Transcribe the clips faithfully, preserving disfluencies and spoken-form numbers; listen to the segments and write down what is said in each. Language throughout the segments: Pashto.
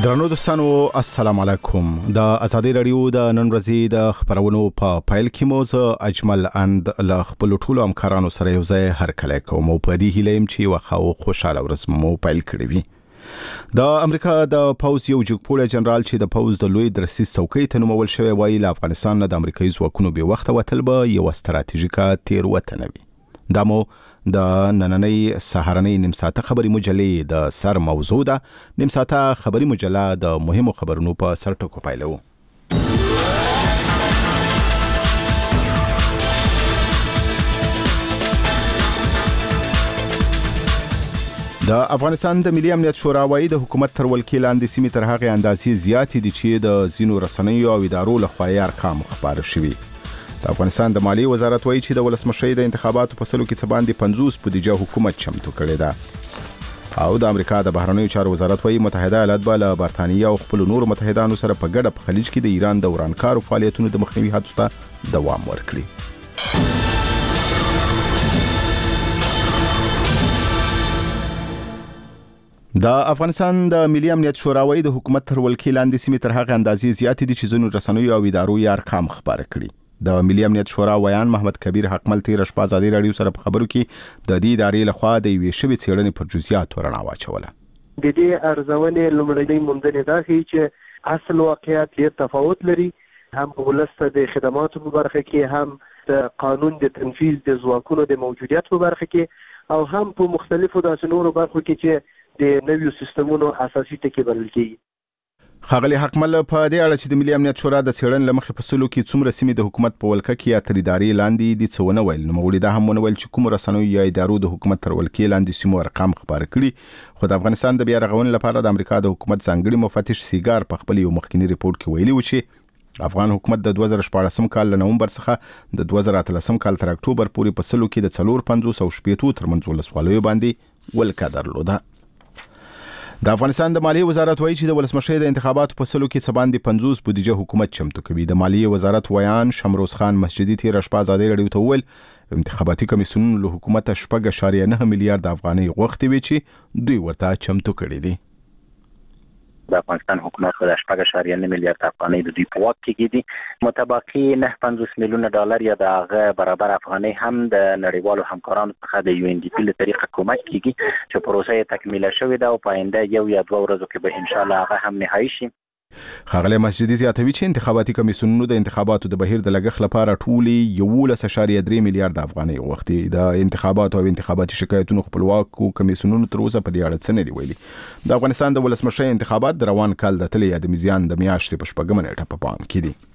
درنو دوستانو السلام علیکم. د ازادي رادیو د نن ورځې د خبرونو په فایل کې مو زه اجمل اند له خپل ټولو همکارانو سره یو ځای هرکلی کوم او په دې هیله یم چې وخاو خوشاله ورځ مو فایل کړی وي. د امریکا د پوز یو جګپوړی جنرال چې د پوز د لوی درسي څوکۍ ته نومول شوی وایي له افغانستان نه د امریکایي ځواکونو بې وخته وتل به یو ستراتیژیکه تېروتنه وي. دا مو د نننۍ سهارنۍ نیم ساعته خبري مجلې د سر موضوع ده. نیم ساعته خبري مجله د مهمو خبرونو په سر ټکو پیلو. د افغانستان د ملي امنیت شورا وايي د حکومت تر ولکې لاندې سیمې تر هغې اندازې زیاتې دي چې د ځینو رسنیو او ادارو لخوا یې ارقام خپاره شوي. د افغانستان د مالیې وزارت وايي چې د ولسمشرۍ د انتخاباتو په سلو کې څه باندې پنځوس بودیجه حکومت چمتو کړې ده. او د امریکا د بهرنیو چارو وزارت وايي متحده ایالات به له برتانیې او خپلو نورو متحدانو سره په ګډه په خلیج کې د ایران د ورانکارو فعالیتونو د مخنیوي هڅو ته دوام ورکړي. د افغانستان د ملي امنیت شورا وايي د حکومت تر ولکې لاندې سیمې تر هغې اندازې زیاتې دي چې ځینو رسنیو او ادارو یې ارقام خپاره کړي. د ملي امنیت شورا ویان محمد کبیر حقمل تیر شپه ازادي رادیو سره په خبرو کې د دې ادارې لخوا د یوې شوې څېړنې پر جزئیاتو رڼا واچوله. د دې ارزونې لومړنۍ موندنې دا ښیي چې اصل واقعیت ډېر تفاوت لري، هم په ولس د خدماتو په برخه کې، هم د قانون د تنفیذ د ځواکونو د موجودیت په برخه کې، او هم په مختلفو داسې نورو برخو کې چې د نویو سیستمونو اساسي ټکي بلل کېږي. ښاغلي حقمل په دې اړه چې د ملي امنیت شورا د څېړنې له مخې په سلو کې څومره سیمې د حکومت په ولکه کې یا تر ادارې لاندې دي څه ونه ویل. نوموړي دا هم ونه ویل چې کومو رسنیو یا ادارو د حکومت تر ولکې لاندې سیمو ارقام خپاره کړي. خو د افغانستان د بیا رغونې لپاره د امریکا د حکومت ځانګړي مفتش سیګار په خپل یو مخکینی ریپورت کې ویلي و چې افغان حکومت د دوه زره شپاړسم کال له نومبر څخه د دوه زره اتلسم کال تر اکتوبر پورې په سلو کې د څلور پنځوس او شپېتو ترمنځ ولسوالیو باندې ولکه درلوده. د افغانستان د مالیې وزارت وایي چې د ولسمشرۍ د انتخاباتو په سلو کې څه باندې پنځوس بودیجه حکومت چمتو کوي. د مالیې وزارت ویان شمروز خان مسجدي تیر شپه ازادي رادیو ته وویل انتخاباتي کمیسیونونو له حکومته شپږ اعشاریه نه میلیارډ افغانۍ غوښتې وې چې دوی ورته چمتو کړي دي. د افغانستان حکومت په شپږ اعشاریه نه میلیارډ افغانۍ د دوی په واک کې دي. متبقي نه پنځوس میلیونه ډالر یا د هغه برابر افغانۍ هم د نړیوالو همکارانو څخه د یو ان ډي پی له طریقه کومک کیږي چې پروسه یې تکمیله شوې ده او په آینده یو یا دوه ورځو کې به ان شاء الله هغه هم نهایی شي. ښاغلی مسجدي زیاتوي چې انتخاباتي کمیسیونونو د انتخاباتو د بهیر د لګښت لپاره ټولې یولس اعشاریه درې میلیارډ افغانۍ غوښتې. د انتخاباتو او انتخاباتي شکایتونو خپلواکو کمیسیونونو تر اوسه په دې اړه څه نه دي ویلي. د افغانستان د ولسمشرۍ انتخابات د روان کال د اتلې یا د میزان د میاشتې په شپږمه نیټه په پام کې دي.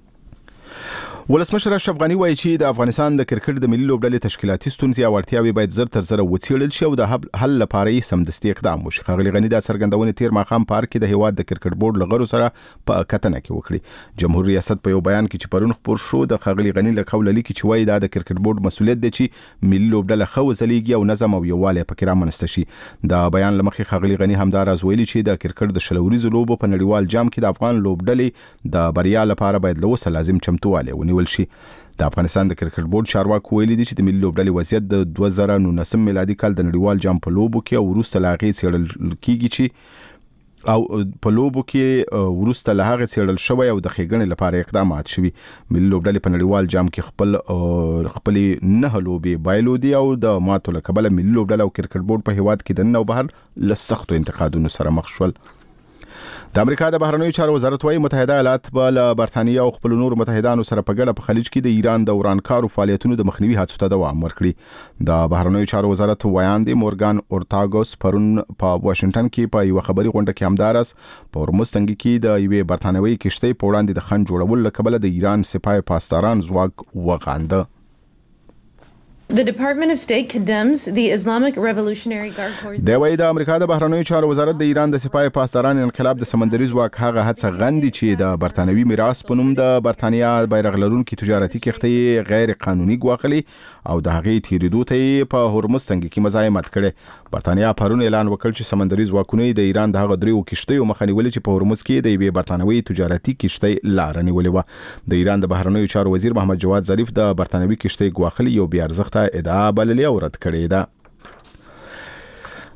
ولسمشر اشرف غني وایي چې د افغانستان د کرکټ د ملي لوبډلې تشکیلاتي ستونزې او اړتیاوې باید زر تر زره وڅېړل شي او د حل لپاره یې سمدستي اقدام وشي. ښاغلي غني دا څرګندونې تیر ماښام پارک کې د هیواد د کرکټ بورډ له غړو سره په کتنه کې وکړي. جمهور ریاست په یو بیان کې چې پرون خپور شو د ښاغلي غني له قوله لیکي چې وایي دا د کرکټ بورډ مسؤلیت دی چې ملي لوبډله ښه وځلیږي او نظم او یووالی پکې رامنځته شي. د بیان له مخې ښاغلي غني همدا راز ویلي چې د کرکټ د شل ورځو لوبو په نړیوال جام کې د افغان لوبډلې د بریا لپاره باید له اوسه لازم چمتووالی ونیول شي. د افغانستان د کرکټ بورډ چارواکو ویلي دي چې د ملي لوبډلې وضعیت د دوه زره نولسم میلادي کال د نړیوال جام په لوبو کې او وروسته له هغې څېړل کیږي چې او په لوبو کې وروسته له هغې څېړل شوی او د ښېګڼې لپاره اقدامات شوي. ملي لوبډلې په نړیوال جام کې خپل خپلې نهه لوبې بایلودي او د ماتو له کبله ملي لوبډله او کرکټ بورډ په هیواد کې دننه او بهر له سختو انتقادونو سره مخ شول. د امریکا د بهرنیو چارو وزارت وايي متحده ایالات به له برتانیې او خپلو نورو متحدانو سره په ګډه په خلیج کې د ایران د ورانکارو فعالیتونو د مخنیوي هڅو ته دوام ورکړي. د بهرنیو چارو وزارت ویان دی مورګان اورتاګوس پرون په واشنگټن کې په یوه خبري غونډه کې همداراز په هرمز تنګي کې د یوې برتانوي کشتۍ په وړاندې د خنډ جوړولو له کبله د ایران سپاه پاسداران ځواک وغانده. The Department of State condemns the Islamic Revolutionary Guard Corps. د وای د امریکا د بهرنیو چارو وزارت د ایران د سپاه پاسداران انقلاب د سمندري ځواک هغه هڅه غندي چې د برتانوي میراث په نوم د برتانیا بیرغ لرونکي تجارتي کښتۍ غیر قانوني ګواښلي او د هغې تیریدو ته په هرمز تنګي کې مزاحمت کړي. برتانیا پرون اعلان وکړ چې سمندري ځواکونه د ایران د هغه دریو کښتیو مخه نیولې چې په هرمز کې د یوې برتانوي تجارتي کښتۍ لار نیولې و. د ایران د بهرنیو چارو وزیر محمد جواد ظریف د برتانوي کښتۍ ګواښلي یو بې ارزښته ادعا بللې او رد کړې ده.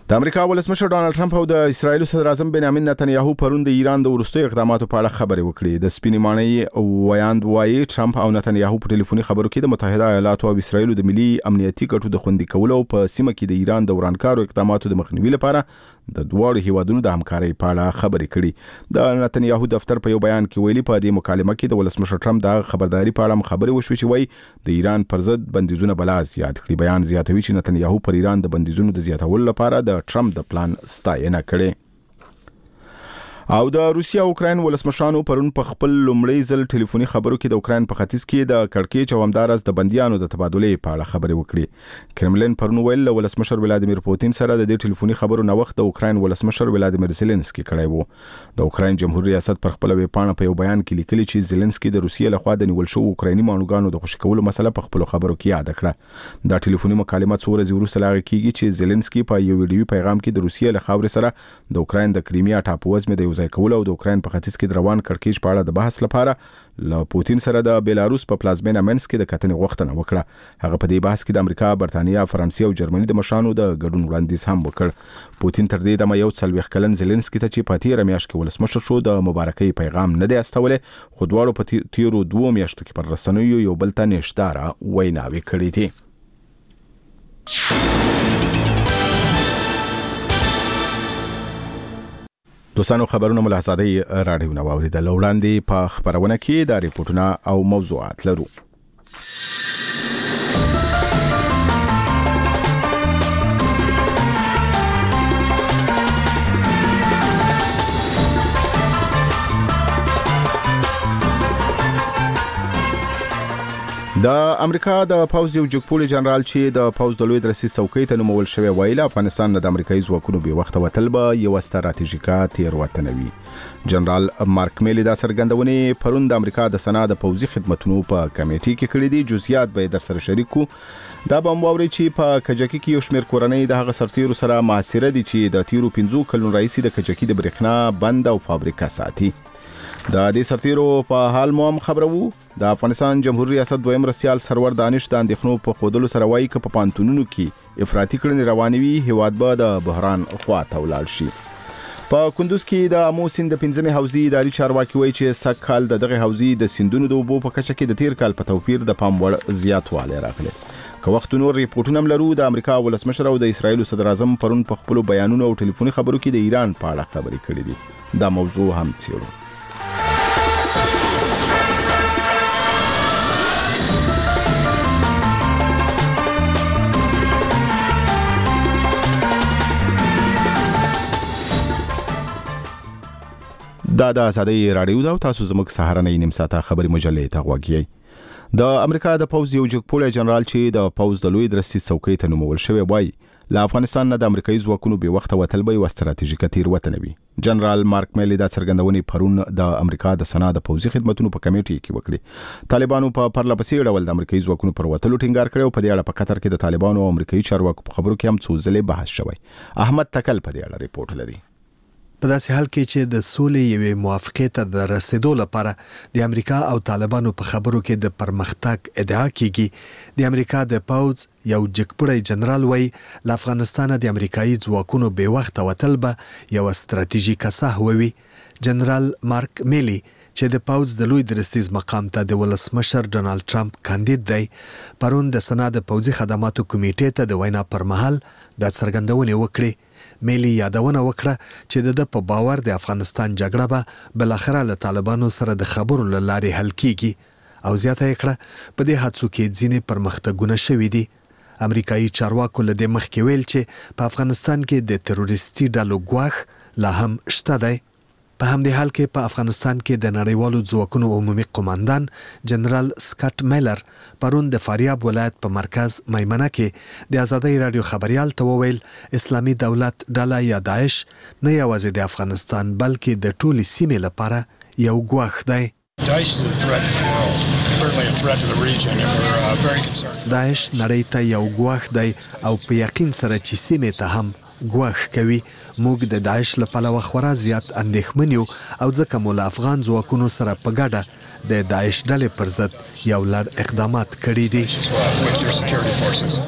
د امریکا ولسمشر ډانلډ ټرمپ او د اسرایل صدر اعظم بنیامین نتنیاهو پرون د ایران د وروستي اقداماتو په اړه خبرې وکړې. د سپینې ماڼۍ ویاند وایي ټرمپ او نتنیاهو په ټلیفوني خبرو کې د متحده ایالاتو او اسرایل د ملي امنیتي ګټو د خوندي کولو په سیمه کې د ایران د ورانکارو اقداماتو د مخنیوي لپاره د دوه هیوادونو د همکارۍ په اړه خبرې کړې. د نتنیاهو دفتر په یو بیان کې ویلي په دې مکالمه کې د ولسمشر ټرمپ د خبرداري په اړه خبرې وشوې چې وایي د ایران پر ضد بندیزونه بلا زیات کړي. بیان زیاتوي چې نتنیاهو پر ایران د بندیزونو د زیاتولو لپاره د ټرمپ د پلان ستاینه کړې. او د روسیا او اوکراین ولسمشرانو پرون په خپل لومړی ځل ټلیفوني خبرو کې د اوکراین په ختیځ کې د کړکېچ او همدارس د بنديانو د تبادلې په اړه خبرې وکړې. کرملین پرون ویل ولسمشر ولادیمیر پوتین سره د دې ټلیفوني خبرو نو وخت د اوکراین ولسمشر ولادیمیر زيلنسکي کړی وو. د اوکراین جمهوریت ریاست پر خپل ویبپاڼه په یو بیان کې لیکلي چې زيلنسکي د روسیې لخوا د نیول شو اوکرایني مانوګانو د خوشی کولو مسله په خپل خبرو کې یاد کړه. دا ټلیفوني مکالمه څو ورځې وروسته لاغه کیږي چې زيلنسکي په یو ویډیوي پیغام کې د روسیې له خاورې سره د اوکراین د کریمیا ټاپووزمې د یوځای کولو او د اوکراین په ختیځ کې روان کړکېچ په اړه د بحث لپاره له پوتین سره د بیلاروس په پلازمینه منسک کې د کتنې غوښتنه وکړه. هغه په دې بحث کې د امریکا، برتانیا، فرانسې او جرمني د مشرانو د ګډون وړاندیز هم وکړ. پوتین تر دې دمه یو څلوېښت کلن زيلنسکي ته چې په تیره میاشت کې ولسمشر شو د مبارکۍ پیغام نه دی استولی، خو دواړو په تیرو دوو میاشتو کې پر رسنیو یو بل ته نشداره ویناوې کړې دي. دوستانو خبرونه ملاحظاتي رادیو نو اوریدل وړاندې په خبرونه کې د ریپورتونو او موضوعات لرو. د امریکا د پوز یو جګپوړي جنرال چې د پوز د لوی درسي څوکۍ ته نومول شوی ویل افغانستان د امریکایي ځواکونو به وخت وتل به یو ستراتیژیکا تیروتنه وي. جنرال مارک میلی دا څرګندونې پرون د امریکا د سنا د پوزي خدماتونو په کمیټې کې کړې دي. جزئیات به در سره شریکو. دا به مواري چې په کجکی کې یو شمېر کورنۍ د هغه سرتیرو سره معاصره دي چې د تیرو پنځو کلونو رئیس د کجکی د برېښنا بند او فابریکه ساتي. د دې سرتیرو په حال مو هم خبرو. د افغانستان جمهوریت ریاست دویم رسیال سرور دانش د اندېښنو په خودلو سره وایي چې په پانتونونو کې افراطي کړنې روانې وي هیواد به د بحران خواته ولاړ شي. په کندوز کې د امو سیند د پنځمې حوزې اداري چارواکي وایي چې سږ کال د دغه حوزې د سیندونو د اوبو په کچه کې د تیر کال په توپیر د پام وړ زیاتوالی راغلی. که وخت نور ریپورتونه هم لرو. د امریکا ولسمشر او د اسرایل صدر اعظم پرون په خپل بیانونو او ټلیفوني خبرو کې د ایران په اړه خبرې کړې دي. دا موضوع هم څیړو. دا د آزادۍ رادیو دا تاسو زموږ سهارنۍ نیم ساعته خبري مجلې ته غوږی. د امریکا د پوز یو جګپوړی جنرال چې د پوز د لوی درسي څوکۍ ته نومول شوی وایي له افغانستان نه د امریکایي ځواکونو به وخت وتل به یو ستراتیژیکه تیروتنه وي. جنرال مارک میلی دا څرګندونې پرون د امریکا د سنا د پوزي خدماتونو په کمیټې کې وکړي. طالبانو په پرلپسې ډول د امریکایي ځواکونو پر وتلو ټینګار کړی او په دې اړه په قطر کې د طالبانو او امریکایي چارواکو په خبرو کې هم څو ځلې بحث شوی. احمد تکل په دې اړه ریپورت لري. په داسې حال کې چې د سولې یوې موافقې ته د رسیدو لپاره د امریکا او طالبانو په خبرو کې د پرمختګ ادعا کیږي، د امریکا د پوز یو جګپوړی جنرال وایي له افغانستانه د امریکایي ځواکونو بې وخته وتل به یو ستراتیژیکه سهو وي. جنرال مارک میلی چې د پوز د لوی درستیز مقام ته د ولسمشر ډانلډ ټرمپ کاندید دی، پرون د سنا د پوزي خدماتو کمیټې ته د وینا پر مهال د څرګندونې وکړې. میلی یادونه وکړه چې د په باور د افغانستان جګړه به بل اخره له طالبانو سره د خبرو لارې حل کیږي او زیاته یې کړه په دې هڅو کې ځینې پرمختګونه شوي دي. امریکایي چارواکو له دې مخکې ویل چې په افغانستان کې د تروریستي ډلو ګواښ لا هم شته دی. په همدې حال کې په افغانستان کې د نړیوالو ځواکونو عمومي قوماندان جنرال سکاټ میلر پرون د فاریاب ولایت په مرکز میمنه کې د آزادۍ رادیو خبريال ته وویل اسلامي دولت ډله یا داعش نه یوازې د افغانستان بلکې د ټولې سیمې لپاره یو ګواښ دی. Daesh is a threat to the world, certainly a threat to the region, and we're uh, very concerned. داعش نړۍ ته یو ګواښ دی او په یقین سره چې سیمې ته هم ګواښ کوي. موږ د داعش له پلوه خورا زیات اندېښمن یو او ځکه مو له افغان ځواکونو سره په ګډه د داعش ډلې پر ضد یو لړ اقدامات کړي دي.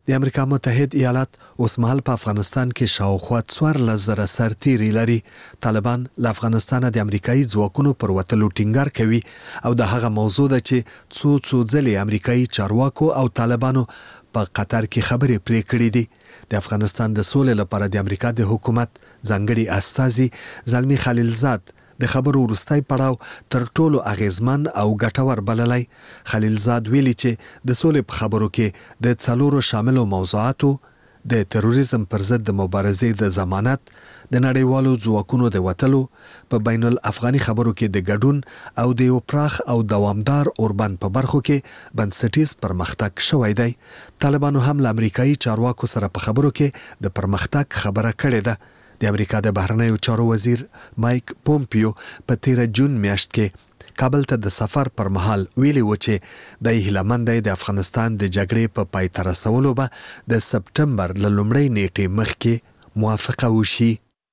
د امریکا متحد ایالات اوس مهال په افغانستان کې شاوخوا څوارلس زره سرتیري لري. طالبان له افغانستانه د امریکایي ځواکونو پر وتلو ټینګار کوي او د هغه موضوع ده چې څو څو ځلې امریکایي چارواکو او طالبانو په قطر کې خبرې پرې کړې دي. د افغانستان د سولې لپاره د امریکا د حکومت ځانګړي استازي زلمی خلیلزاد د خبرو وروستی پړاو تر ټولو اغیزمن او ګټور بللی. خلیلزاد ویلي چې د سولې په خبرو کې د څلورو شاملو موضوعاتو د تروریزم پر ضد د مبارزې د ضمانت، د نړیوالو ځواکونو د وتلو، په بین الافغاني خبرو کې د ګډون او د یو پراخ او دوامدار اوربند په برخو کې بنسټیز پرمختګ شوی دی. طالبانو هم له امریکایي چارواکو سره په خبرو کې د پرمختګ خبره کړې ده. د امریکا د بهرنیو چارو وزیر مایک پومپیو په تیره جون میاشت کې کابل ته د سفر پر مهال ویلي و چې د هیلمند د افغانستان د جګړې په پای ته رسولو به د سپټمبر له لومړۍ نیټې مخکې موافقه وشي.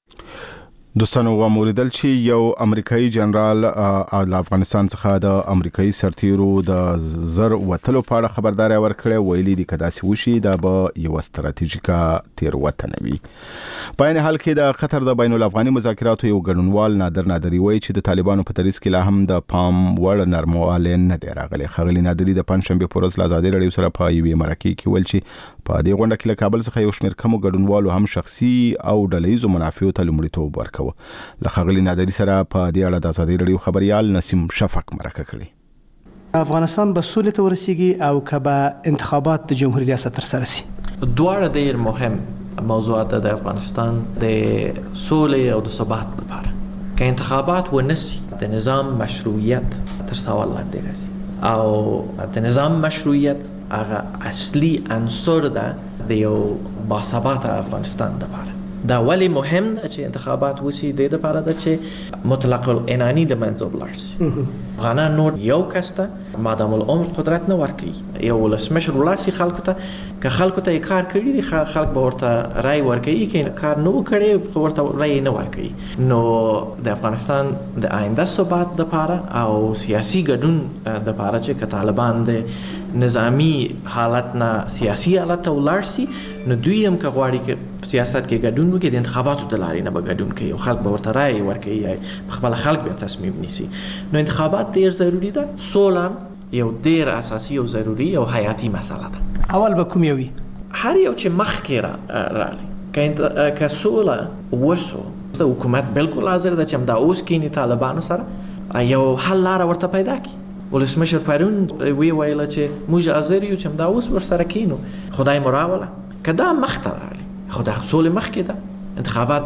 دوستانو وموریدل چې یو امریکایي جنرال له افغانستان څخه د امریکایي سرتیرو د زر وتلو په اړه خبرداري ورکړه. ویلي دي که داسې وشي دا به یو ستراتیژیکه تېروتنه وي. په عین حال کې د قطر د بین الافغاني مذاکراتو یو ګډونوال نادر نادري وایي چې د طالبانو په تریس کې لا هم د پام وړ نرموالی نه دی راغلی. ښاغلي نادري د پنجشنبې په ورځ له ازادي راډیو سره په یوې مرکې کې ویل چې په دې غونډه کې له کابل څخه یو شمېر کمو ګډونوالو هم شخصي او ډلهییزو منافعو ته لومړیتوب ورکوه. له ښاغلي نادري سره په دې اړه د ازادي راډیو خبريال نسیم شفق مرکه کړې. افغانستان به سولې ته ورسیږي او که به انتخابات د جمهوریت ریاست ترسره شي. دواړه ډېر مهم موضوعات د افغانستان د سولې او د ثبات لپاره. که انتخابات ونسي د نظام مشروعیت تر سوال لاندې راځي او د نظام مشروعیت هغه اصلي عنصر ده د یو باثباته افغانستان لپاره. دا ولی مهم ده چې انتخابات وشي د دې لپاره ده چې مطلق العنانی د منځ ولاړ شي. افغانان نور یو کس ته مادام العمر قدرت نه ورکوي. یو ولسمشر ولاړ شي خلکو ته، که خلکو ته کار کړي دي خلک به ورته رای ورکوي، که کار نه کړي ورته رای نه ورکوي. نو د افغانستان د آینده ثبات لپاره او سیاسي ګډون لپاره چې که طالبان د نظامی حالت نه سیاسي حالت ته ولاړ شي نو دوی هم که غواړي چې سیاست کې ګډون وکړي د انتخاباتو د لارې نه به ګډون کوي او خلک به ورته رایې ورکوي، خپله خلک به تصمیم نیسي. نو انتخابات ډېر ضروري ده. سوله یو ډېر اساسي او ضروري او حیاتي مسله ده. اول به کوم یو وي؟ هر یو چې مخکې را راغلی. که سوله وسو د حکومت بالکل حاضر ده چې همدا اوس کینی طالبانو سره یو حل لاره ورته پیدا کړي. ولسمشر پرون وی ویله چې موږ حاضر یو چې همدا اوس ورسره کینو، خدای مو راوله. که دا مخته راغلی خو د سولې مخکې ده، انتخابات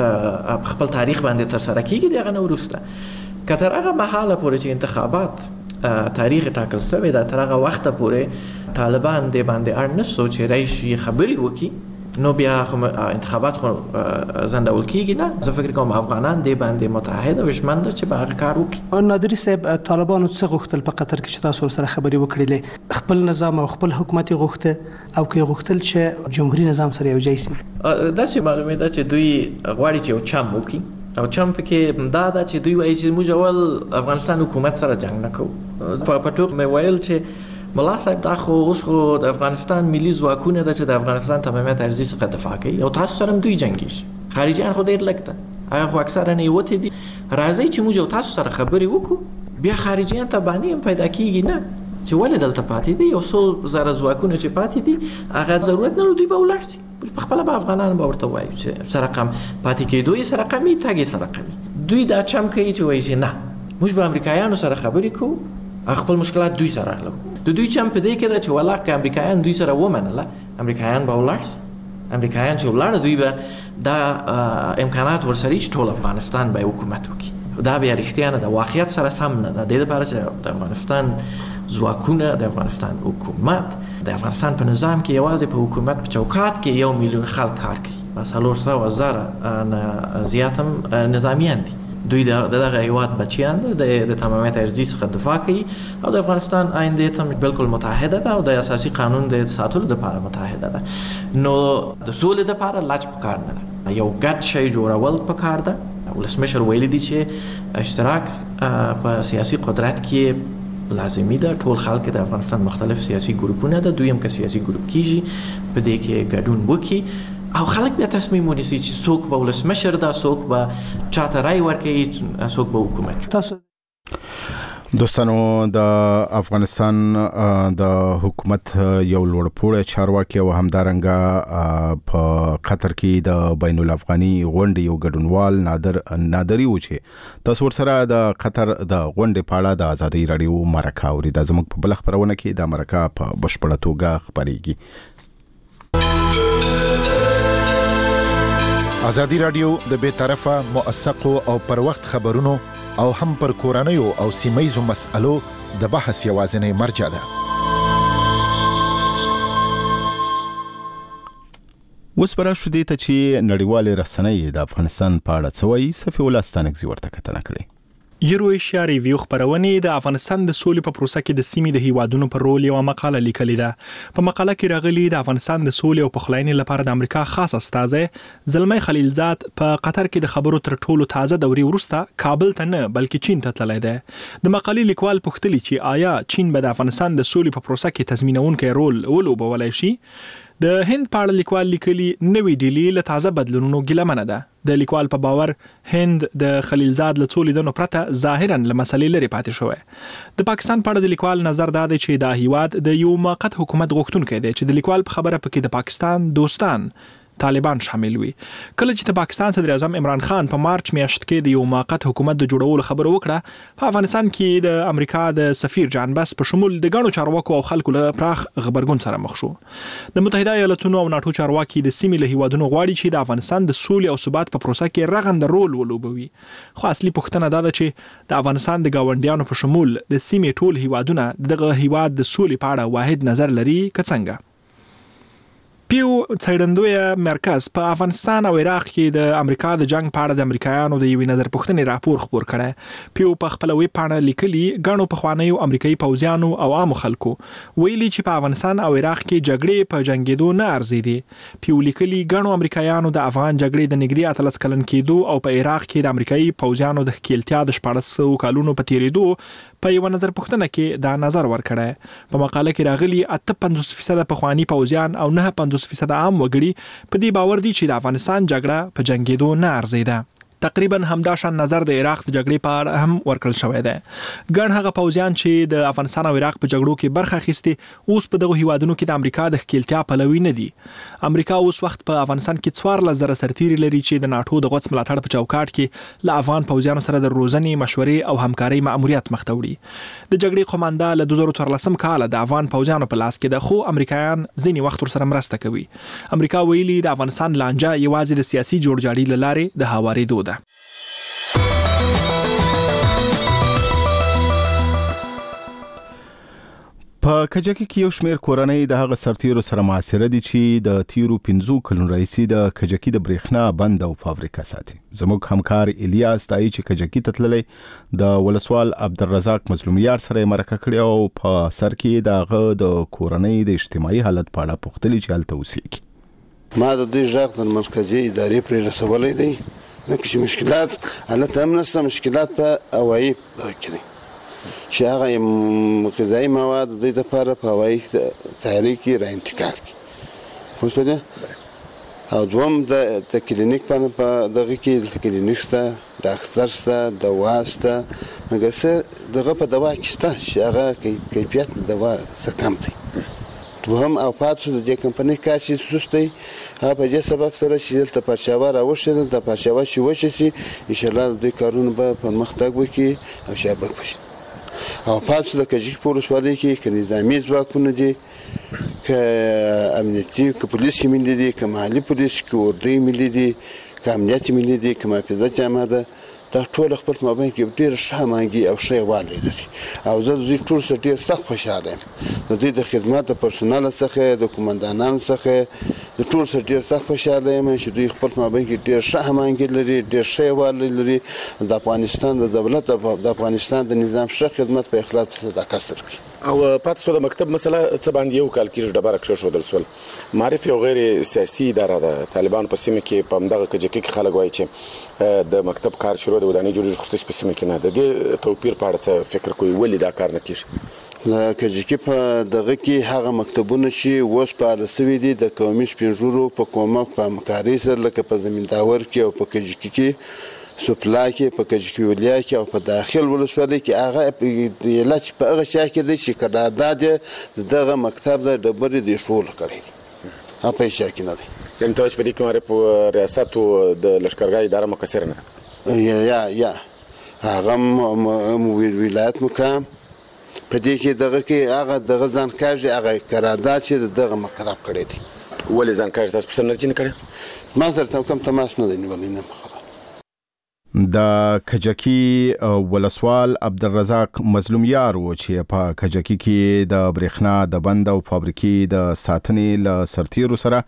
په خپل تاریخ باندې ترسره کیږي د هغه نه وروسته. که تر هغه مهاله پورې چې انتخابات تاریخ ټاکل شوی ده تر هغه وخته پورې طالبان دې باندې اړ نه سو چې راشي خبرې وکړي نو بیا خو انتخابات خو زندول کیږي نه. زه فکر کوم افغانان دې باندې متحد او ژمنده چې به هغه کار وکړي. نادري صاحب طالبانو څه غوښتل په قطر کې چې تاسو سره خبرې وکړلې؟ خپل نظام او خپل حکومت غوښته او کې غوښتل چې جمهوریت نظام سره یو ځای شي. دا چې معلومه ده چې دوی غواړي چې یو چم وکړي او چم پکې دا ده چې دوی وایي چې موږ اول افغانستان حکومت سره جنگ نه کوو. په ټوک مې ویل چې ملا صاحب دا خو اوس خو د افغانستان ملي ځواکونه ده چې د افغانستان تمامیت ارضي څخه دفاع کوي او تاسو سره هم دوی جنګیږي. خارجیان خو ډېر لږ ده، هغه خو اکثره نه وتې دي. راځئ چې موږ تاسو سره خبرې وکړو، بیا خارجیان ته باندې هم پیدا کیږي نه چې ولې دلته پاتې دي. یو څو زره ځواکونه چې پاتې دي هغه ضرورت نه دوی به ولاړ شي. په خپله به افغانان به ورته وایي چې سره قم پاتې کېدو یې سره قمي تګ یې سره قمي. دوی دا چم کوي چې وایي چې نه موږ به امریکایانو سره خبرې کوو، خپل مشکلات دوی سره حلوو. د دوی چم په دې کې ده چې والله که امریکایان دوی سره ومنله امریکایان به ولاړ شي. امریکایان چې ولاړه دوی به دا امکانات ورسره چې ټول افغانستان به حکومت وکړي. دا بیا رښتیا نه ده، واقعیت سره سم نه ده. د دې لپاره چې د افغانستان ځواکونه، د افغانستان حکومت، د افغانستان په نظام کې یوازې په حکومت په چوکات کې یو میلیون خلک کار کوي، څلور سوه زره نه زیات هم نظامیان دي. دوی د دغه هیواد بچیان د تمامیت ارضي څخه دفاع کوي او د افغانستان آینده ته بالکل متحده ده او د اساسي قانون د ساتلو لپاره متحده ده. نو د سولې لپاره لچ پکار نه ده، یو ګډ شی جوړول پکار ده. ولسمشر ویلي دي چې اشتراک په سیاسي قدرت کې لازمي ده ټول خلک د افغانستان مختلف سیاسي ګروپونه ده دوی هم که سیاسي ګروپ کیږي په دې کې ګډون وکړي او خلک بیا تصمیم ونیسي چې څوک به ولسمشر ده څوک به چاته رای ورکوي څوک به حکومت تاسو دوستانو د افغانستان د حکومت یو لوړپوړی چارواکي او همدارنګه په قطر کې د بین الافغاني غونډې یو ګډونوال نادر نادری و چې تاسو ورسره د قطر د غونډې په اړه د ازادي رادیو مرکه اوري د زموږ په بل خبرونه کې د مرکه په بشپړه توګه خبريږي. ازادي رادیو د بې طرفه موثقو او پر وخت خبرونو او هم پر کورنیو او سیمایزو مسألو د بحث یوازینی مرجع ده. اوس پر شو دي ته چې نړیوال رسنۍ د افغانستان په اړه څه وایي. صفي الله ستانکزي ورته کتنه کړې. یورو ایشیا ریویو خبرونه د افغانستان د سولې په پروسه کې د سیمې د هیوادونو پر رول یو مقاله لیکلې ده. په مقاله کې راغلي د افغانستان د سولې او پخلاینې لپاره د امریکا خاص استازی زلمی خلیلزاد په قطر کې د خبرو تر ټولو تازه دوري وروسته کابل ته نه بلکې چین ته تللی دی. د مقالې لیکوال پوښتلي چې آیا چین به د افغانستان د سولې په پروسه کې تضمینونکی رول ولوبولی شي. د هند په اړه لیکوال لیکلي نوې ډیلی له تازه بدلونونو ګیلمنه ده. د لیکوال په باور هند د خلیلزاد له څو لیدنو پرته ظاهرا له مسلې لرې پاتې شوی. د پاکستان په اړه د لیکوال نظر دا دی چې دا هیواد د یو موقت حکومت غوښتونکی دی چې د لیکوال په خبره پکې د پاکستان دوستان طالبان شامل وي. کله چې د پاکستان صدر اعظم عمران خان په مارچ میاشت کې د یو موقت حکومت د جوړولو خبره وکړه، په افغانستان کې د امریکا د سفیر جان بس په شمول د ګڼو چارواکو او خلکو له پراخ غبرګون سره مخ شو. د متحده ایالاتونو او ناتو چارواکي د سیمې له هیوادونو غواړي چې د افغانستان د سولې او ثبات په پروسه کې رغنده رول ولوبوي. خو اصلي پوښتنه دا ده چې د افغانستان د گاونډیانو په شمول د سیمې ټول هیوادونه دغه هیواد د سولې په اړه واحد نظر لري که څنګه؟ پیو څېړندوی مرکز په افغانستان او عراق کې د امریکا د جنگ په اړه د امریکایانو د یوې نظر پوښتنې راپور خپور کړی. پیو په خپل ویب پاڼه لیکلي ګڼو پخوانیو امریکایي پوځیانو او عامو خلکو ویلي چې په افغانستان او عراق کې جګړې په جنگېدو نه ارزېدي. پیو لیکلي ګڼو امریکایانو د افغان جګړې د نږدې اتلس کلن کېدو او په عراق کې د امریکایي پوځیانو د ښکېلتیا د شپاړس سوه کلونو په تېرېدو په یو نظر پوښتنه کې دا نظر ورکړی. په مقاله کې راغلي اته پنځوس فیصده پخواني پوځیان او نه پنځوس فیصد عام وګړي په دې باور دي چې د افغانستان جګړه په جنگېدو نه ارزیده. تقریبا همدا شان نظر د عراق د جګړې په اړه هم ورکړل شوی دی. ګڼ هغه پوځیان چې د افغانستان او عراق په جګړو کې برخه اخیستې اوس په دغه هیوادونو کې د امریکا د ښکېلتیا پلوي نه دي. امریکا اوس وخت په افغانستان کې څوارلس زره سرتیري لري چې د ناټو د غوڅ ملاتړ په چوکاټ کې له افغان پوځیانو سره د روزنې، مشورې او همکارۍ مأموریت مخ ته وړي. د جګړې قومانده له دوه زره څوارلسم کال د افغان پوځیانو په لاس کې ده، خو امریکایان ځینې وخت ورسره مرسته کوي. امریکا ویلي د افغانستان لانجه یوازې د سیاسي جوړجاړي له لارې د هوارېدو ده. په کجکي کې یو شمېر کورنۍ د هغه سرتیرو سره معاصره دي چې د تیرو پنځو کلونو راهیسې د کجکي د برېښنا بند او فابریکه ساتي. زموږ همکار الیاس تایي چې کجکي ته تللی د ولسوال عبدالرزاق مظلومیار سره یې مرکه کړې او په سر کې د هغه د کورنۍ د اجتماعي حالت په اړه پوښتلي چې هلته اوسېږي. ما د دوی غږ د مرکزي ادارې پرې رسولی دی، ځکه چې مشکلات هلته هم نشته، مشکلات په هوایي کې دي چې هغه غذایي مواد د دوی دپاره په هوایي تیاري کې را انتقال کړي. پوه شوې؟ او دوهم د کلینیک په دغه کې کلینیک شته، ډاکټر شته، دوا شته، مګر څه دغه په دوا کې شته چې هغه کیفیت د دوا څه کم دی. دوهم او پاتې شو د دې کمپنۍ کار چې سست دی، هغه په دې سبب سره چې دلته پرچاوه راوښتې ده، د پرچاوه چې وشي شي انشاءالله د دوی کارونه به پرمختګ وکړي او شابک وشي. او پاتې شو د کجکي په ولسوالۍ کې که نظامي ځواکونه دي، که امنیتي، که پولیس ملي دي، که محلي پولیس، که اردوی ملي دي، که امنیت ملي دي، که محافظت عامه ده، دا ټول خپل مابین کې ډېره ښه هماهنګي او ښه یووالی لري. او زه د دوی ټولو سره ډېر سخت خوشحاله یم. د دوی د خدمت د پرسونل څخه، د قومندانانو څخه د ټولو سره ډېر سخت خوشحاله یم چې دوی خپل مابین کې ډېر ښه هماهنګي لري، ډېر ښه یووالی لري. د افغانستان د دولت، د افغانستان د نظام ښه خدمت په اخلاص او صداقت سره کوي. او پاتې سو د مکتب مسله څه باندې یو کال کې ډبره کښ شو دل سول معرفي او غیر سیاسي اداره ده طالبان په سیمه کې په مدغه کې کې خلک وایي چې د مکتب کار شروع د ودانۍ جوړې خصوصي په سیمه کې نه ده د توپیر په اړه څه فکر کوي ولې دا کار نه کیږي کجکی په دغه کې هغه مکتبونه چې اوس په رسوي دي د قومي سپینژورو په کومک په همکاري سره لکه په زمینداور کې او په کجکی کې سپلا کې په کجکی ولیا کې او په داخل ولسوالۍ کې هغه لچ په هغه شا کې دي چې قرارداد دغه مکتب د ډبرې د شول کړی هغه په شا کې نه دي یعنې ته په دې کې ماره په ریاست او د لشکرګاه اداره مکسر نه یا یا یا هغه ولایت مقام په دې کې دغه کې هغه دغه ځانکاږي هغه قرارداد چې دغه مقرر کړی دی ولې ځانکاږي تاسو پوښتنه نه کړې ما سره کوم تماس نه دی نیولې نه د کجکی ولسوال عبدالرزاق مظلوم یار و چې په کجکی کې د برېښنا د بند او فابریکې د ساتنې له سرتیرو سره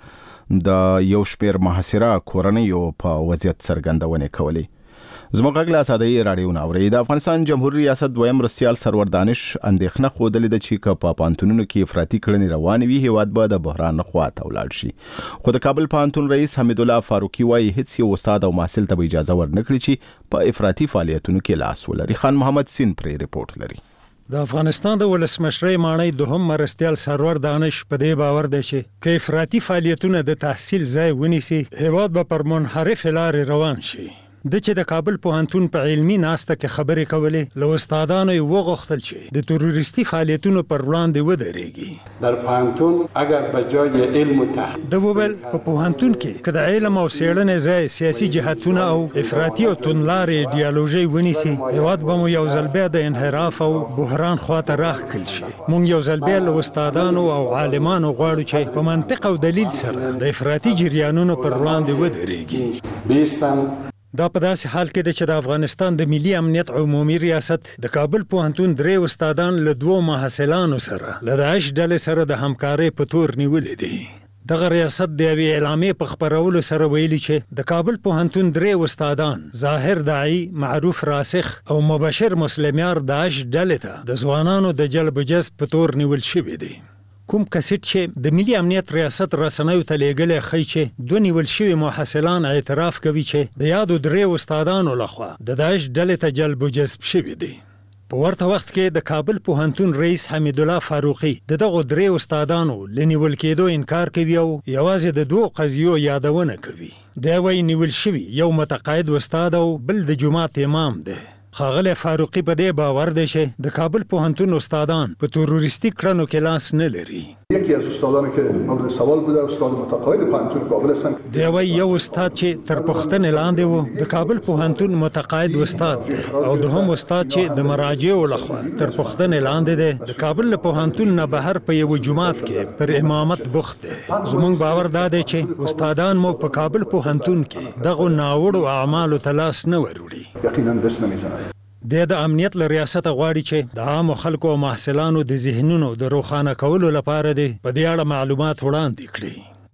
د یو شمېر محاصره کورنیو په وضعیت څرګندونې کولې. زموږ غږ له اسادۍ راډیو نه اورئ. د افغانستان جمهوریت ریاست دویم مرستیال سرور دانش اندېښنه ښودلې ده چې که په پوهنتونونو کې افراطي کړنې روانې وي هېواد به د بحران خواته ولاړ شي. خو د کابل پوهنتون رئیس حمید الله فاروقي وایي هیڅ یو استاد او محصل ته به اجازه ورنکړي چې په افراطي فعالیتونو کې لاس ولري. خان محمد سین پرې رپورټ لري. د افغانستان د ولسمشرۍ ماڼۍ دوهم مرستیال سرور دانش په دې باور دی چې که افراطي فعالیتونه د تحصیل ځای ونیسي هېواد به پر منحرفې لارې روان شي. د چې د کابل پوهنتون په علمي ناسته کې خبرې کولې له استادانو یې وغوښتل چې د تروریستي فعالیتونو پر وړاندې ودرېږي. در پوهنتون اگر به جای علم و تحقیق د وویل په پوهنتون کې که د علم او څېړنې ځای سیاسي جهتونه او افراطي او توندلارې ایډیالوژۍ ونیسي هېواد به مو یو ځل بیا د انحراف او بحران خواته راښکل شي. موږ یو ځل بیا له استادانو او عالمانو غواړو چې په منطق او دلیل سره د افراطي جریانونو پر وړاندې ودرېږي. بیستم دا په داسې حال کې ده چې د افغانستان د ملي امنیت عمومي ریاست د کابل پوهنتون درې استادان له دوو محصلانو سره له داعش ډلې سره د همکارۍ په تور نیولې دي. دغه ریاست د یوې اعلامیې په خپرولو سره ویلي چې د کابل پوهنتون درې استادان ظاهر داعي، معروف راسخ او مبشر مسلمیار داعش ډلې ته د ځوانانو د جلب و جذب په تور نیول شوي دي. کوم کسیټ چې د ملي امنیت ریاست رسنیو ته لیږلی ښیي چې دوه نیول شوي محصلان اعتراف کوي چې د یادو درې استادانو لخوا د داعش ډلې ته جلب و جذب شوي دي. په ورته وخت کې د کابل پوهنتون رئیس حمید الله فاروقي د دغو درې استادانو له نیول کېدو انکار کوي او یوازې د دوو قضیو یادونه کوي. دی وایي نیول شوي یو متقاعد استاد او بل د جومات امام دی. ښاغلی فاروقي په دې باور دی چې د کابل پوهنتون استادان په تروریستي کړنو کې لاس نه لري. یکی از استادانی که مورد سوال بوده استاد متقاعد پوهنتون کابل هستند. دی وایي یو استاد چې تر پوښتنې لاندې و د کابل پوهنتون متقاعد استاد دی او دوهم استاد چې د مراجعو لخوا تر پوښتنې لاندې دی د کابل له پوهنتون نه بهر په یو جومات کې پر امامت بوخت دی. زموږ باور دا دی چې استادان مو په کابل پوهنتون کې دغو ناوړو اعمالو ته لاس نه وروړي. یقینا دست نمیزنند. د امنیت له ریاسته غواړي چې د عامو خلکو او محصلانو د ذهنونو د روښانه کولو لپاره دی په دې اړه معلومات وړاندې کړي.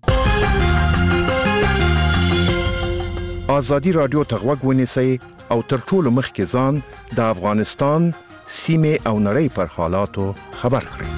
ازادي رادیو ته غوږ ونیسئ او تر ټولو مخکې ځان د افغانستان سیمې او نړۍ پر حالاتو خبر کړئ.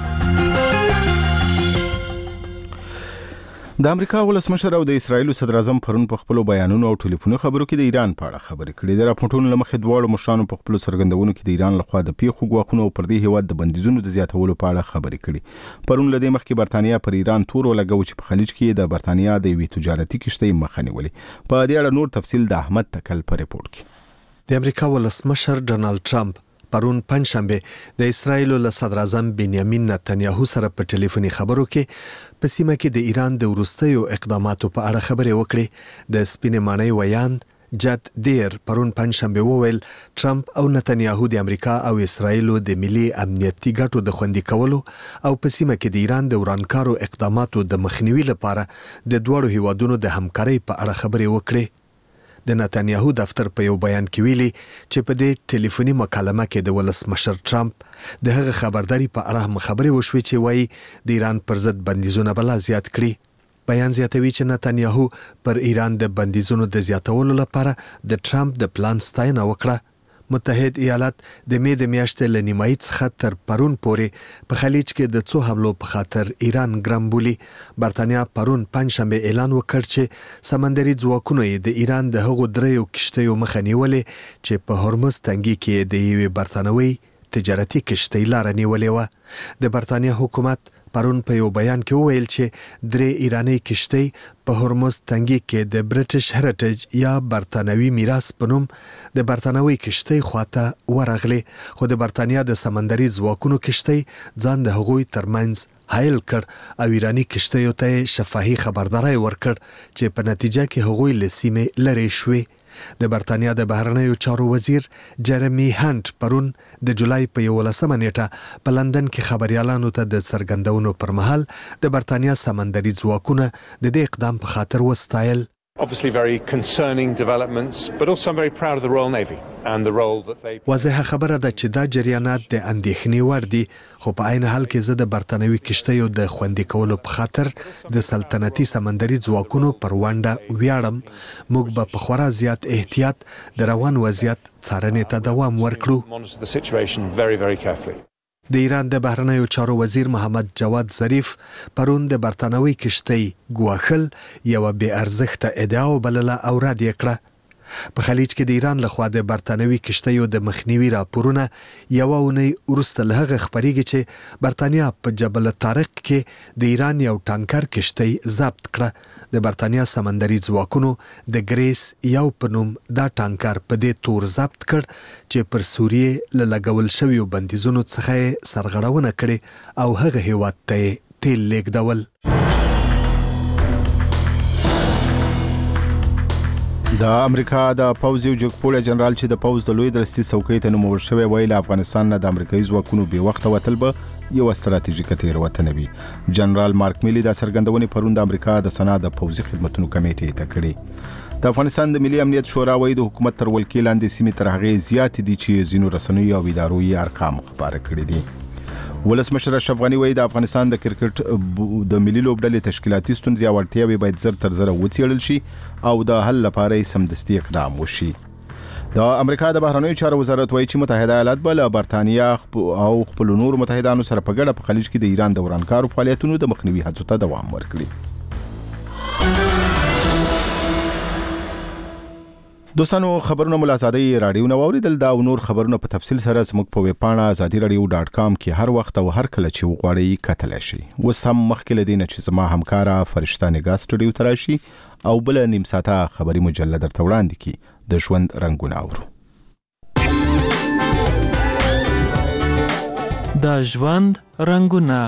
د امریکا ولسمشر او د اسرایل صدر اعظم پرون په خپل بیانونو او ټلیفوني خبرو کې د ایران په اړه خبرې کړې. د راپورټونو لمخې دواړو مشرانو په خپل څرګندونو کې د ایران لخوا د پیښو ګواښونو او پر دې هیواد د بندیزونو د زیاتولو په اړه خبرې کړې. پرون له دې مخکې برتانیا پر ایران تور ولګو چې په خلیج کې د برتانیا د یوې تجارتي کښتۍ مخه نیولې. په دې اړه نور تفصیل د احمد تکل په رپورټ کې. د امریکا ولسمشر ډونالد ټرمپ پرون پنځشنبه د اسرایل له صدر اعظم بنیامین نتنیاهو سره په ټلیفوني خبرو کې په سیمه کې د ایران د وروستیو اقداماتو په اړه خبرې وکړې. د سپینې ماڼۍ ویاند جد دیر پرون پنځشنبه وویل ټرمپ او نتنیاهو د امریکا او اسرایل د ملي امنیتي ګټو د خوندي کولو او په سیمه کې د ایران د ورانکارو اقداماتو د مخنیوي لپاره د دوړو هیوادونو د همکارۍ په اړه خبرې وکړې. د نتنیاهو دفتر په یو بیان کې ویلي چې په دې ټلیفوني مکالمه کې د ولسمشر ټرمپ د هغه خبرداري په اړه خبرې وشوې چې وایي د ایران پر ضد بندیزونه بلا زیات کړي. بیان زیاتوي چې نتنیاهو پر ایران د بندیزونو د زیاتولو لپاره د ټرمپ د پلان ستاینه وکړه. متحد ایالات د می د میاشتې له نیمایي څخه تر پرون پورې په خلیج کې د څو حملو په خاطر ایران ګرم بولي. برتانیا پرون پنځشنبه اعلان وکړ چې سمندري ځواکونو یې د ایران د هغو دریو کشتیو مخه نیولې چې په هرمز تنګي کې د یوې برتانوي تجارتي کشتۍ لاره نیولې وه. د برتانیا حکومت پرون په یو بیان کې وویل چې درې ایرانی کشتۍ په هرمز تنګي کې د برټش هریټیج یا برتانوي میراث په نوم د برتانوي کشتۍ خواته ورغلې، خو د برتانیا د سمندري ځواکونو کشتۍ ځان د هغوی ترمنځ حایل کړ او ایرانی کشتیو ته شفاهي خبرداری ورکړ چې په نتیجه کې هغوی له سیمې لرې شوې. د برتانیا د بهرنیو چارو وزیر جرمی هانت پرون د جولای په یولسمه نیټه په لندن کې خبريالانو ته د څرګندونو پر مهال د برتانیا سمندري ځواکونه د دې اقدام په خاطر وستایل. Obviously very concerning developments, but also I'm very proud of the Royal Navy and the role that they play. واضحه خبره ده چې دا جریانات د اندېښنې وړ دي، خو په عین حال کې زه د برتانوي کشتیو د خوندي کولو په خاطر د سلطنتي سمندري ځواکونو پر ونډه ویاړم. موږ به په خورا زیات احتیاط د روان وضعیت څارنې ته دوام ورکړو. Monitor the situation very very carefully. د ایران د بهرنیو چارو وزیر محمد جواد ظریف پرون د برتانوي کشتۍ ګواښل یوه بې ارزښته ادعا وبلله او رد یې کړه. په خلیج کې د ایران لخوا د برتانوي کشتیو د مخنیوي راپورونه یوه اونۍ وروسته له هغه خپریږي چې برتانیا په جبل طارق کې د ایران یو ټانکر کشتۍ ضبط کړه. د برتانیا سمندري ځواکونو د ګریس یو په نوم دا ټانکر په دې تور ضبط کړ چې پر سوریې له لګول شویو بندیزونو څخه سرغړونه کړې او هغه هیواد ته تیل لیږدول. د امریکا د پوځ یو جګپوړی جنرال چې د پوځ د لوی درستي څوکۍ ته نومول شوی ویل افغانستان نه د امریکایي ځواکونو بې وخته وتل به یو ستراتیژیکه تېروتنه وي. جنرال مارک میلی دا څرګندونې پرون د امریکا د سنا د پوځي خدمتونو کمیټې ته کړې. د افغانستان د ملي امنیت شورا وایي د حکومت تر ولکې لاندې سیمې تر هغې زیاتې دي چې ځینو رسنیو او ادارو یې ارقام خپاره کړي دي. ولسمشر اشرف غني وایي د افغانستان د کرکټ د ملي لوبډلې تشکیلاتي ستونزې او اړتیاوې باید زر تر زره وڅېړل شي او د حل لپاره یې سمدستي اقدام وشي. د امریکا د بهرنیو چارو وزارت وایي چې متحده ایالات به له برتانیا او خپلو نورو متحدانو سره په ګډه په خلیج کې د ایران د ورانکارو فعالیتونو د مخنیوي هڅو ته دوام ورکړي. دوستانو خبرونه مو له ازادۍ راډیو نه واورېدل. دا او نور خبرونه په تفصیل سره زموږ په ویب پاڼه ازادي راډیو ډاټ کام کې هر وخت او هر کله چې وغواړئ کتلی شئ. اوس هم مخکې له دې نه چې زما همکاره فرشته نګاه سټوډیو ته راشي او بله نیم ساعته خبري مجله درته وړاندې کړي. د ژوند رنګونه اورو. د ژوند رنګونه.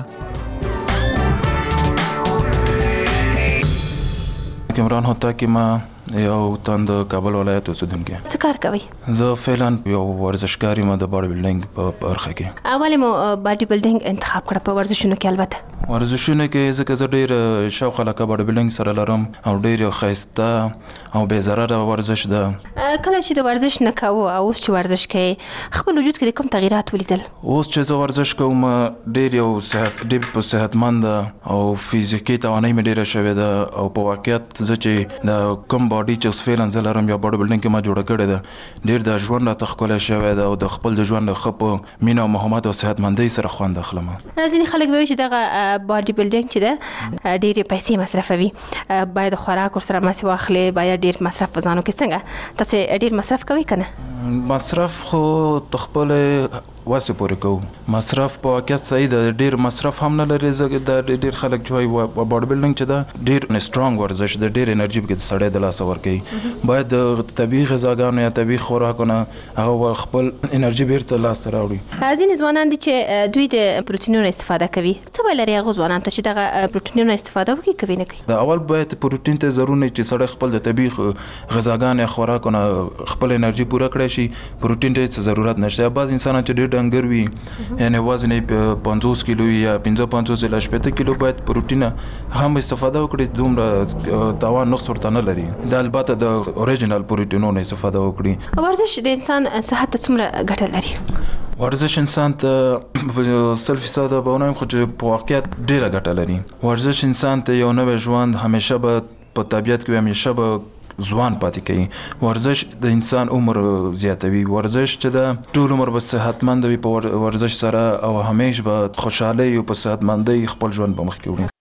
کمران هوتا کې ما یو تند کابل ولایت اوسیدونکی. څه کار کوي؟ زه فعلا یو ورزشکار یم د باډي بلډینګ په برخه کې. اول مو باډي بلډینګ انتخاب کړ په ورزشونو کې؟ البته ورزشونه کې ځکه زه ډېر شوق علاقه باډي بلډینګ سره لرم او ډېر ښایسته او بې ضرره ورزش ده. کله چې د ورزش نه کوو او اوس چې ورزش کوي خپل وجود کې کوم تغیرات ولیدل؟ اوس چې زه ورزش کوم ډېر یو صحت ډېر صحتمند او فزیکي توانایي مې ډېره شوې ده او په واقعیت زه چې د کوم باډي چې اوس فعلا زه لرم یا باډي بلډینګ کې ما جوړه کړې ده ډېر د ژوند راته ښکلی شوی ده او د خپل د ژوند ښه په مینه او محبت او صحتمندۍ سره خوند اخلم. ځینې خلک به وایي چې دغه باډي بلډینګ چې ده ډېرې پیسې مصرفوي، باید خوراک ورسره مسې واخلي، باید ډېر مصرف په ځانو کې. څنګه تاسو ډېر مصرف کوئ که نه؟ مصرف خو د خپلې وسې پورې کوو. مصرف په واقعیت صحیح ده، ډېر مصرف هم نه لري. ځکه دا ډېر خلک چې وایي باډي بلډینګ چې ده ډېر سترانګ ورزش ده، ډېر انرژي پکې د سړی د لاسه ورکوي. باید د طبیعي غذاګانو یا طبیعي خوراکونه هغه خپل انرژي بیرته لاسته راوړي. ځینې ځوانان دي چې دوی د پروټینونو استفاده کوي. څه به لري هغو ځوانانو ته چې دغه پروټینونو استفاده وکړي کوي نه کوي؟ د اول باید پروټین ته ضرور نه چې سړی خپل د طبیعي غذاګانو یا خوراکونه خپل انرژي پوره کړی شي. پروټین ته ضرورت نشته. بعض انسانان چې ډېر ډنګر وي یعنی وزن یې پنځوس کیلو یا پنځه پنځوس الی شپېته کیلو باید پروټین هم استفاده وکړي. دومره توان نقص ورته نه لري. دا البته د اوریجنل پروټینونو استفاده وکړي. ورزش د انسان صحت ته څومره ګټه لري؟ ورزش انسان ته سل فیصده به ونه وایم خو چې په واقعیت ډېره ګټه لري. ورزش انسان ته یو نوی ژوند همیشه به په طبیعت کې همیشه به ځوان پاتې کوي. ورزش د انسان عمر زیاتوي. ورزش چې د ټول عمر به صحتمند وي په ورزش سره او همیش به خوشاله او په صحتمندۍ خپل ژوند په مخ کې وړي.